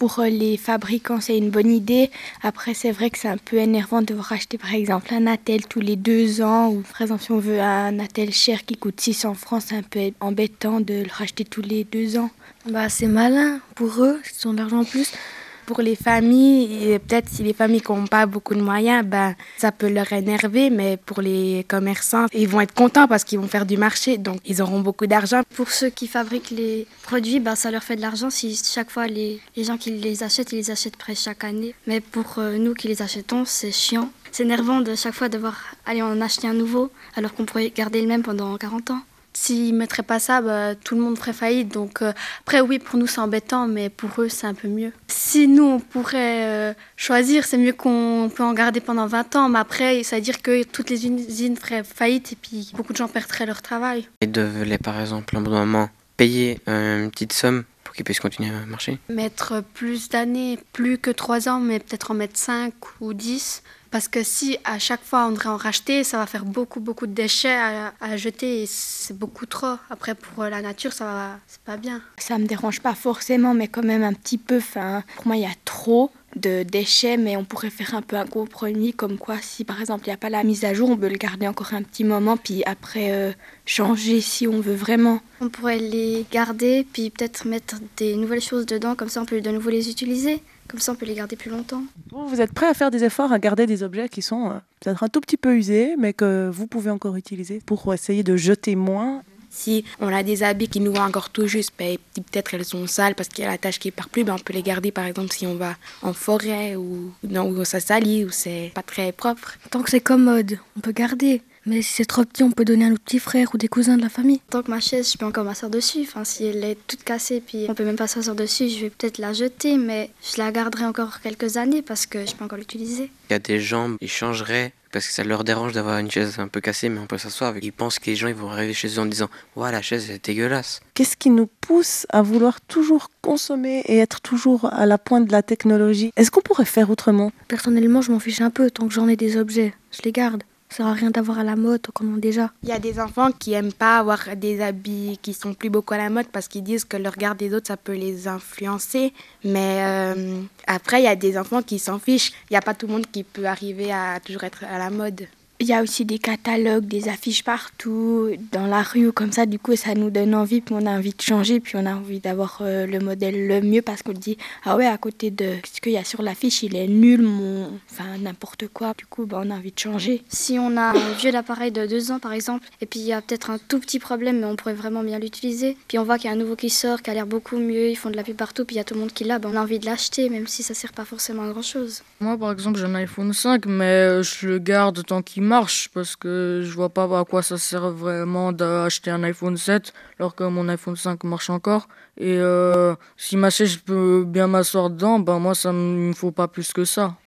pour les fabricants, c'est une bonne idée. Après, c'est vrai que c'est un peu énervant de devoir acheter par exemple un attel tous les 2 ans. Ou par exemple, si on veut un attel cher qui coûte 600 francs, c'est un peu embêtant de le racheter tous les 2 ans. Bah, c'est malin pour eux, ils ont de l'argent en plus. Pour les familles, et peut-être si les familles qui n'ont pas beaucoup de moyens, ben, ça peut leur énerver, mais pour les commerçants, ils vont être contents parce qu'ils vont faire du marché, donc ils auront beaucoup d'argent. Pour ceux qui fabriquent les produits, bah, ça leur fait de l'argent si chaque fois les gens qui les achètent, ils les achètent presque chaque année. Mais pour nous qui les achetons, c'est chiant. C'est énervant de chaque fois devoir aller en acheter un nouveau alors qu'on pourrait garder le même pendant 40 ans. S'ils ne mettraient pas ça, bah, tout le monde ferait faillite. Donc, après, oui, pour nous, c'est embêtant, mais pour eux, c'est un peu mieux. Si nous, on pourrait choisir, c'est mieux qu'on peut en garder pendant 20 ans. Mais après, ça veut dire que toutes les usines feraient faillite et puis beaucoup de gens perdraient leur travail. Ils devraient, par exemple, à un moment, payer une petite somme pour qu'ils puissent continuer à marcher. Mettre plus d'années, plus que 3 ans, mais peut-être en mettre 5 ou 10. Parce que si à chaque fois on devrait en racheter, ça va faire beaucoup de déchets à jeter et c'est beaucoup trop. Après pour la nature, c'est pas bien. Ça me dérange pas forcément, mais quand même un petit peu. Enfin, pour moi, il y a trop de déchets, mais on pourrait faire un peu un compromis, comme quoi si par exemple il n'y a pas la mise à jour, on peut le garder encore un petit moment, puis après changer si on veut vraiment. On pourrait les garder, puis peut-être mettre des nouvelles choses dedans, comme ça on peut de nouveau les utiliser. Comme ça, on peut les garder plus longtemps. Vous êtes prêt à faire des efforts à garder des objets qui sont peut-être un tout petit peu usés, mais que vous pouvez encore utiliser pour essayer de jeter moins? Si on a des habits qui nous vont encore tout juste, ben, peut-être elles sont sales parce qu'il y a la tache qui part plus, ben, on peut les garder par exemple si on va en forêt ou où ça salit, où c'est pas très propre. Tant que c'est commode, on peut garder. Mais si c'est trop petit, on peut donner à nos petits frères ou des cousins de la famille. Tant que ma chaise, je peux encore m'asseoir dessus. Enfin, si elle est toute cassée puis on peut même pas s'asseoir dessus, je vais peut-être la jeter, mais je la garderai encore quelques années parce que je peux encore l'utiliser. Il y a des gens, ils changeraient parce que ça leur dérange d'avoir une chaise un peu cassée, mais on peut s'asseoir avec. Ils pensent que les gens ils vont arriver chez eux en disant « Ouais, la chaise est dégueulasse ». Qu'est-ce qui nous pousse à vouloir toujours consommer et être toujours à la pointe de la technologie? Est-ce qu'on pourrait faire autrement? Personnellement, je m'en fiche un peu tant que j'en ai des objets. Je les garde. Ça sert à rien d'avoir à la mode tant qu'on en a déjà. Il y a des enfants qui aiment pas avoir des habits qui sont plus beaucoup à la mode parce qu'ils disent que le regard des autres, ça peut les influencer. Mais après, il y a des enfants qui s'en fichent. Il n'y a pas tout le monde qui peut arriver à toujours être à la mode. Il y a aussi des catalogues, des affiches partout, dans la rue ou comme ça. Du coup, ça nous donne envie, puis on a envie de changer, puis on a envie d'avoir le modèle le mieux parce qu'on dit « Ah ouais, à côté de ce qu'il y a sur l'affiche, il est nul, enfin n'importe quoi. » Du coup, on a envie de changer. Si on a un vieux appareil de 2 ans, par exemple, et puis il y a peut-être un tout petit problème, mais on pourrait vraiment bien l'utiliser, puis on voit qu'il y a un nouveau qui sort, qui a l'air beaucoup mieux, ils font de la pub partout, puis il y a tout le monde qui l'a, on a envie de l'acheter, même si ça sert pas forcément à grand-chose. Moi, par exemple, j'ai un iPhone 5, mais je le garde tant qu'il marche parce que je vois pas à quoi ça sert vraiment d'acheter un iPhone 7 alors que mon iPhone 5 marche encore. Et si ma chaise, je peux bien m'asseoir dedans, ben moi, ça me faut pas plus que ça.